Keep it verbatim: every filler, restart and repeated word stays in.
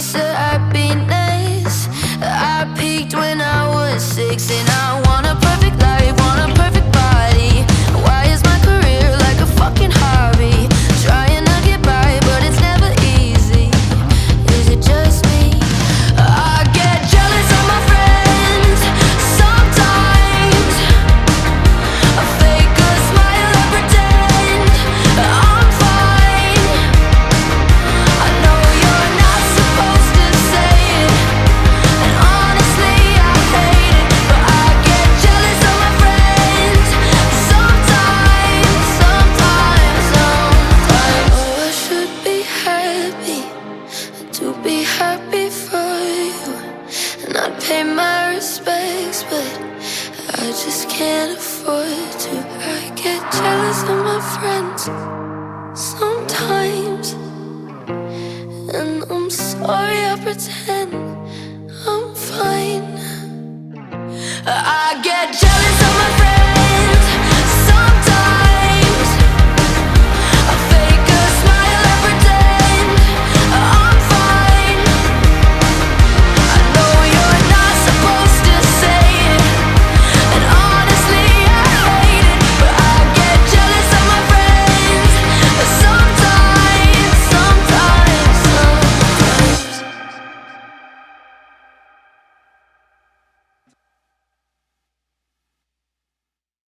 chase of happiness. I peaked when I was six, and I want a perfect life, want a perfect body. Why is my career like a fucking hobby? Trying to get by, but it's never easy. Is it just me? I get jealous of my friends sometimes. I fake a smile and pretend I'm fine. I know you're not supposed to say it, and honestly I hate it, but I get jealous of my friends sometimes, sometimes, sometimes. Oh, I should be happy to be happy for you, and I'd pay my respects, but I just can't afford to. I get jealous of my friends sometimes, and I'm sorry I pretend I'm fine. I